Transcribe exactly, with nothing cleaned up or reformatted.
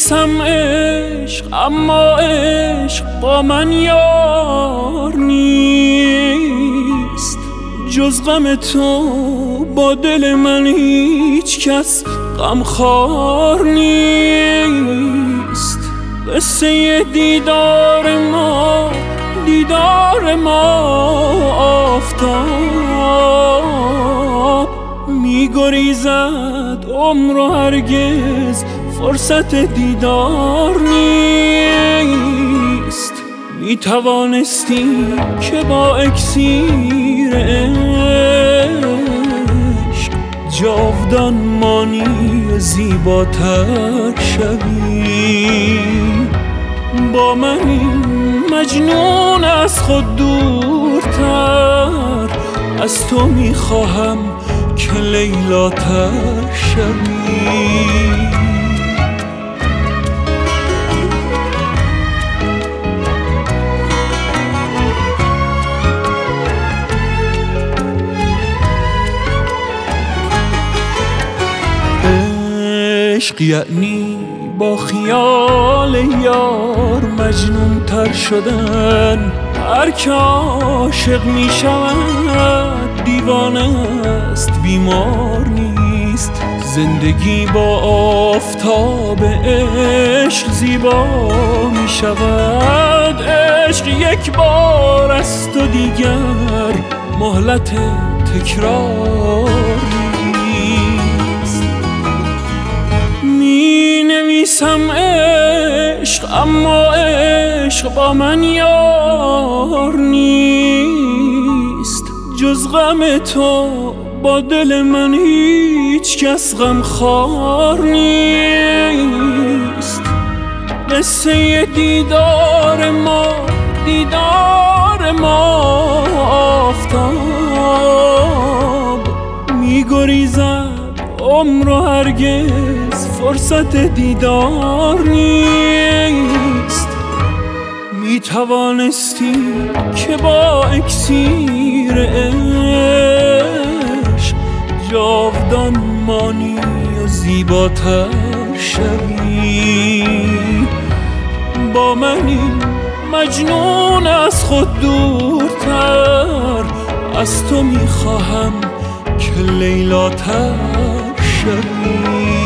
نویسم عشق، اما عشق با من یار نیست. جز غم تو با دل من هیچ کس غمخوار نیست. قصه دیدار ما دیدار ما آفتاب می‌گریزد عمر و هرگز فرصت دیدار نیست. می توانستی که با اکسیر عشق جاودان مانی و زیباتر شوی. با من این مجنون از خود دورتر، از تو می خواهم که لیلاتر شوی. عشق یعنی با خیال یار مجنون تر شدن. هر که عاشق می شود دیوانه است، بیمار نیست. زندگی با آفتاب عشق زیبا می شود. عشق یک بار است و دیگر مهلت تکرار نیست. می نویسم عشق، اما عشق با من یار نیست. جز غم تو با دل من هیچ کس غمخوار نیست. قصه دیدار ما دیدار ما آفتاب می‌گریزد عمر و هرگز فرصت دیدار نیست. می توانستی که با اکسیر عشق جاودان مانی و زیباتر شوی. با من این مجنون از خود دورتر، از تو می خواهم که لیلاتر شوی.